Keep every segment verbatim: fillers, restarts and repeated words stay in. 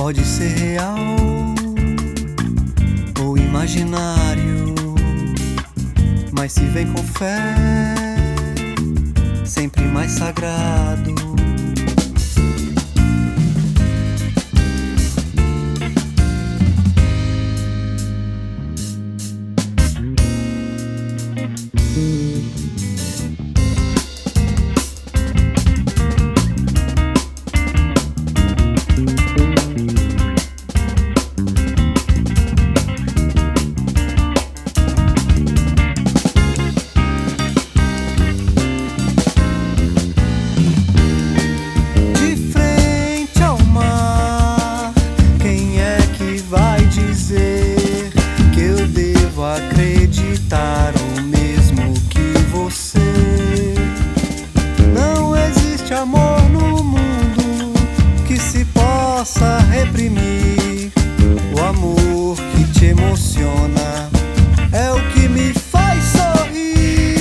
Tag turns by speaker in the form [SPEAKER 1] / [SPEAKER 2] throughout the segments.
[SPEAKER 1] pode ser real ou imaginário, mas se vem com fé, sempre mais sagrado. Acreditar o mesmo que você. Não existe amor no mundo que se possa reprimir. O amor que te emociona é o que me faz sorrir.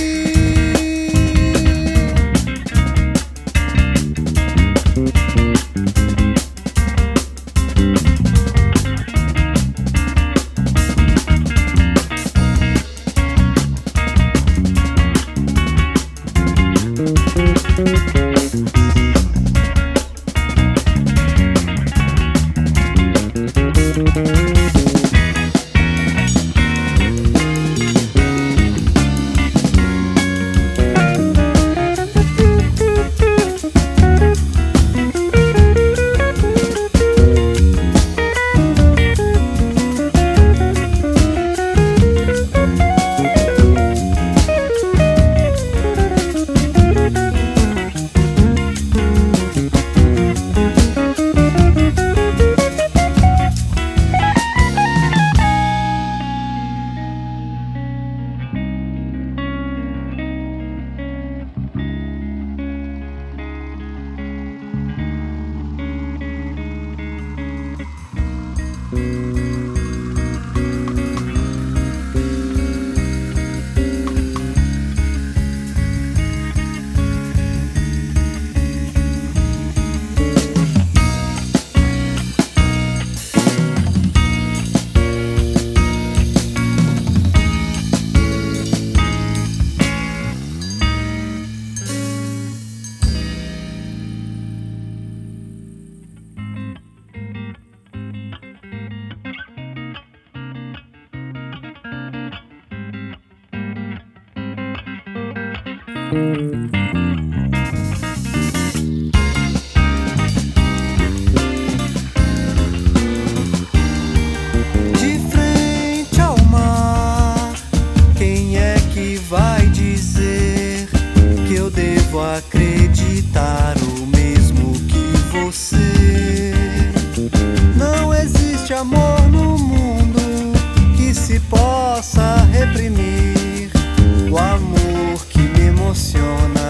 [SPEAKER 1] De frente ao mar, quem é que vai dizer que eu devo acreditar o mesmo que você? Não existe amor no mundo que se possa reprimir. O amor que me emociona